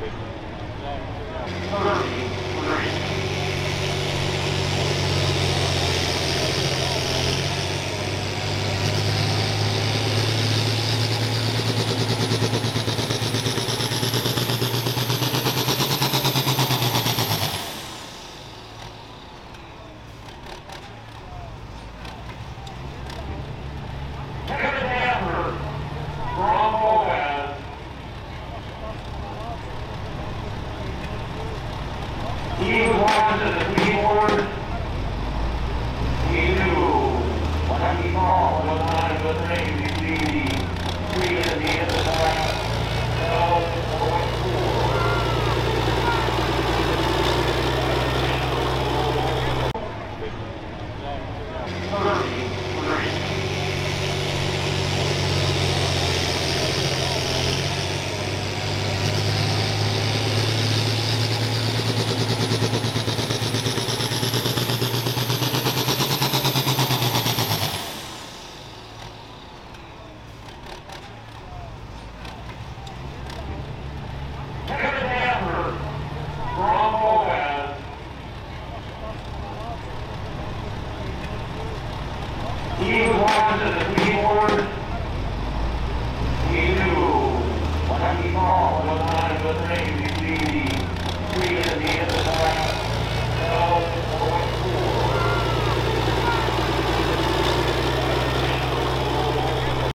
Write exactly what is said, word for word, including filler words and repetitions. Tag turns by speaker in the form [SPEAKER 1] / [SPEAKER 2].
[SPEAKER 1] He who watches the keyboard, he knew when he called was not a good thing to see the tree at the end of the path. twelve point four. thirty-three. He who watches the